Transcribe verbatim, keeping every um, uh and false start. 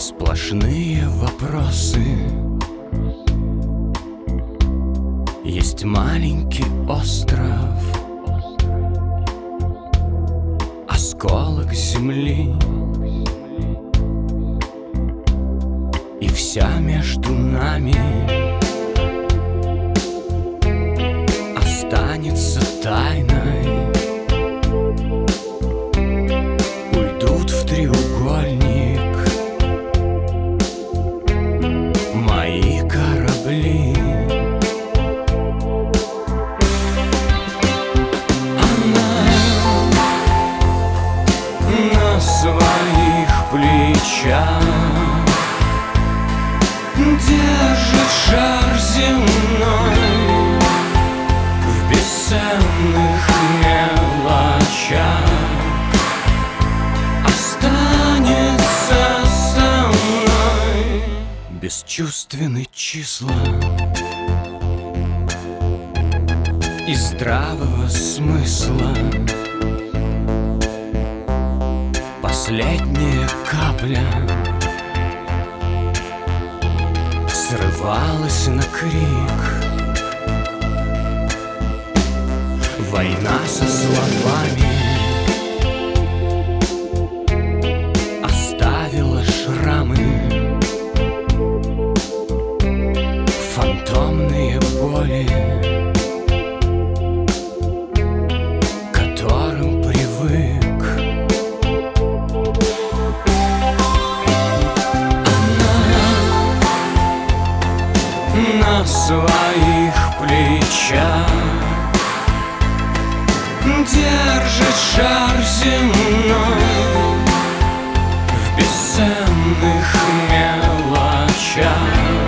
Сплошные вопросы. Есть маленький остров, осколок земли, и вся между нами останется тайной. Уйдут в треугольник мои корабли. На своих плечах держит шар земной, в бесценных мелочах останется со мной. Бесчувственны числа и здравого смысла. Последняя капля срывалась на крик. Война со словами оставила шрамы, фантомные боли, к которым привык. На своих плечах держит шар земной, в бесценных мелочах